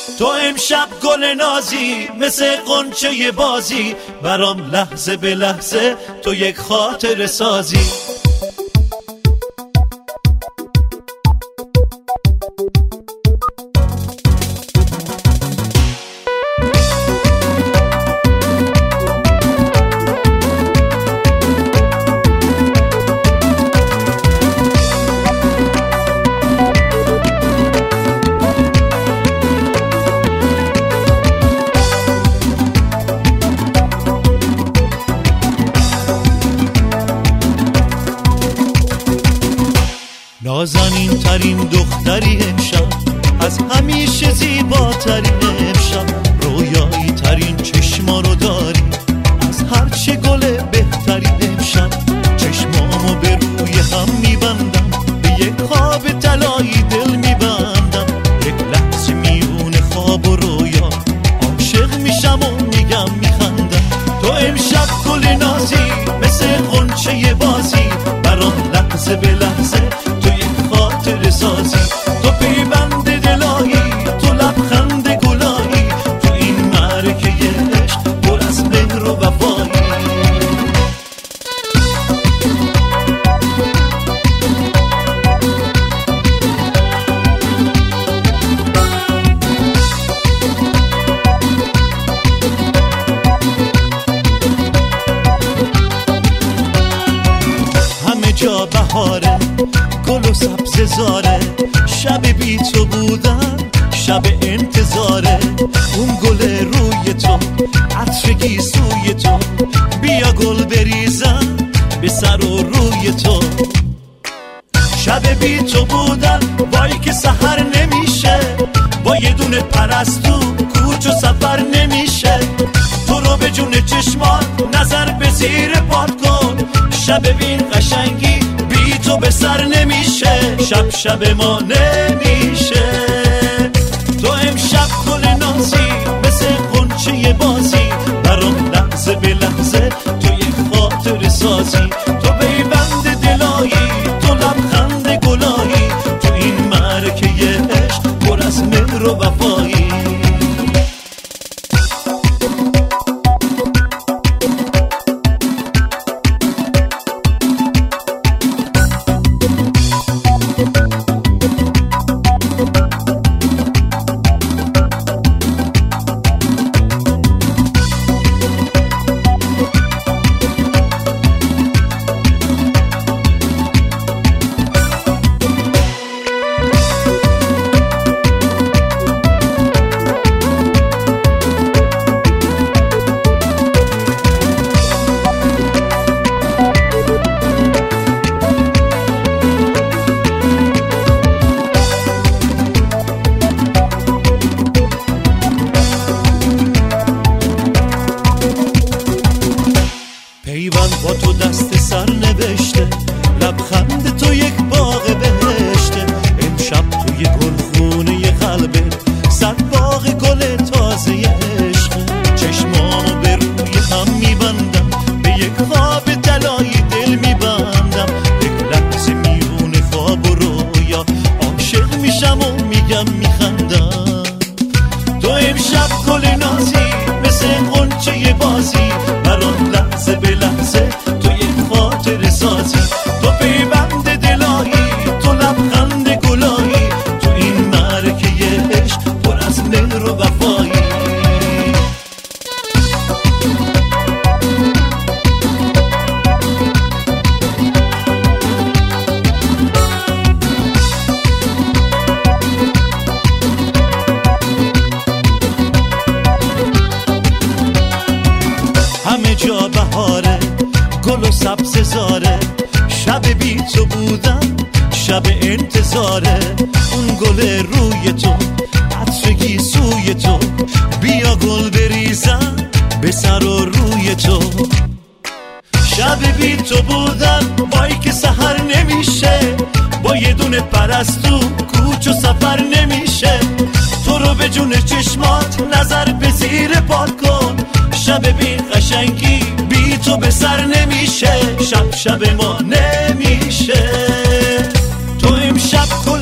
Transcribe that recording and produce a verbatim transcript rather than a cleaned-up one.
تو امشب گل نازی مثل غنچه بازی، برام لحظه به لحظه تو یک خاطر سازی. نازنین ترین دختری امشب، از همیشه زیباترین امشب، رویایی ترین چشما رو داری، از هرچه گل بهترین امشب. چشمامو به روی هم میبندم، به یک خواب طلایی دل میبندم، یک لحظه میونه خواب و رویا، عاشق میشم و میگم میخندم. تو امشب گل نازی مثل غنچه بازی، برام لحظه به لحظه سازی. تو پیوند دلایی، تو لبخند گلایی، تو این معرکه عشق پر از مهر و وفایی. همه جا بهاره، گل و سبز زاره، شب بی تو بودن شب انتظاره. اون گل روی تو، عطر گیسوی تو، بیا گل بریزم به سر و روی تو. شب بی تو بودن وای که سحر نمیشه، با یه دونه پرستو کوچ و سفر نمیشه. تو رو به جون چشمان نظر به زیر پات کن، شب بین قشنگی بی تو به سر نمیشه، شب شب ما نمیشه. تو امشب گل نازی مثل غنچه بازی، برام لحظه به لحظه تو یک خاطر سازی. تو پیوند دلایی، تو لبخند گلایی، تو این معرکه عشق پر از مهر و وفایی. پیوند با تو دست سر نوشته، لبخند تو یک باغ بهشته. امشب توی گلخونه قلبت صد باغ گل تازه عشق. چشمامو به روی هم میبندم، به یک خواب طلایی دل میبندم، یک لحظه میونه خواب و رویا، عاشق میشم و میگم میخندم. تو امشب گل نازی مثل غنچه بازی، برام لحظه به لحظه تو یک خاطر سازی. تو پیوند دلایی، تو لبخند گلایی، تو این معرکه عشق پر از مهر و وفایی. همه جا بهاره، گل و سبز زاره، شب بی تو بودن شب انتظاره. اون گل روی تو، عطر گیسوی تو، بیا گل بریزم به سر و روی تو. شب بی تو بودن وای که سحر نمیشه، با یه دونه پرستو کوچ و سفر نمیشه. تو رو به جون چشمات نظر به زیر پات کن، شب بی قشنگی بی تو به سر نمیشه، شب شب ما نمیشه. تو امشب